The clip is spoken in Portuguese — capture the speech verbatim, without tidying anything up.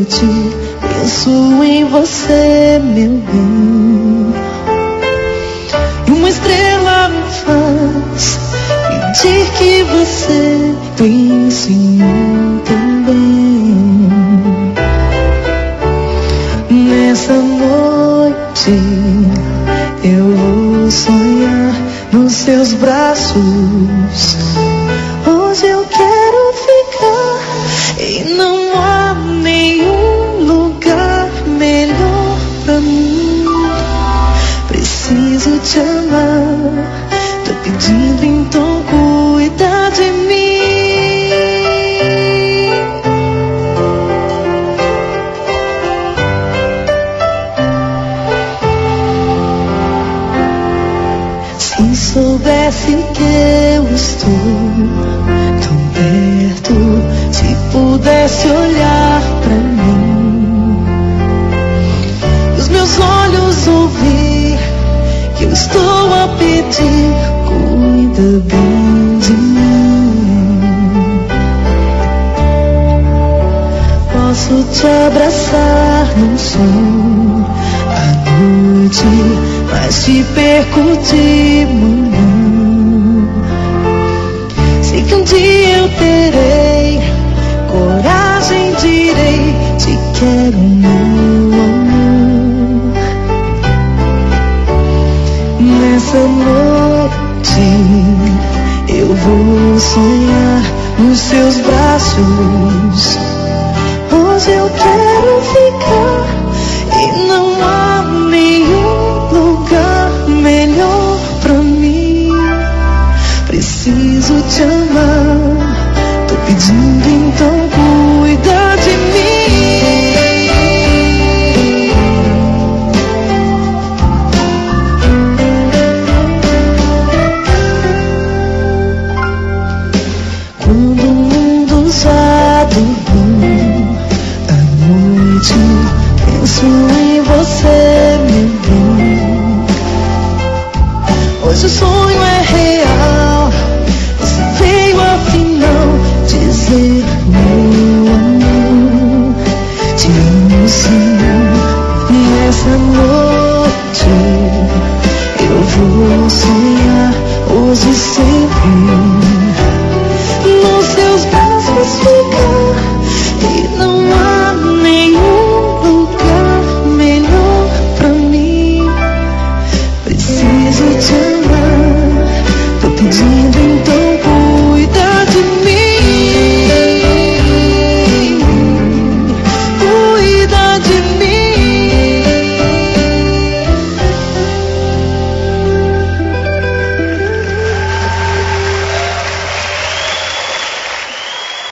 noite penso em você, meu bem. E uma estrela me faz pedir que você pense em mim também. Nessa noite eu vou sonhar nos seus braços. Hoje eu quero ficar e não há nenhum lugar melhor pra mim. Preciso te amar, tô pedindo, então cuida de mim. Se soubesse que eu estou tão perto, se pudesse olhar pra mim, os meus olhos ouvir que eu estou a pedir, cuida bem de mim. Posso te abraçar num sonho à noite, mas te perco de manhã. Sei que um dia eu terei coragem, direi, te quero, meu amor. Nessa noite eu vou sonhar nos seus braços. Hoje eu quero ficar e não há nenhum lugar melhor pra mim. Preciso te amar, tô pedindo, então cuida de mim. Quando o mundo já dormiu à noite, penso em você, meu bem. Hoje o sonho é real, você veio afinal dizer, meu amor, te amo sim. Nessa noite eu vou sonhar hoje e sempre nos seus braços ficar, e não há nenhum lugar melhor pra mim. Preciso te